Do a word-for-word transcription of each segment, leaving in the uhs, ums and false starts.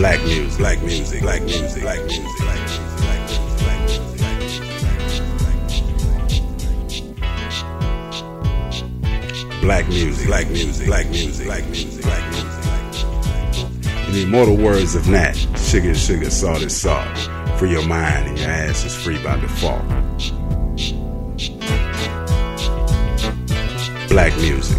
Black music, black music, black music, black music, black music, black music, black music, black music, black music, black music, black music, black music, black music. In the immortal words of Nat, sugar, sugar, salt is salt. Free your mind and your ass is free by default. Black music.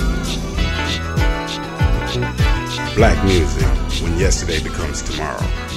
Black music, when yesterday becomes tomorrow.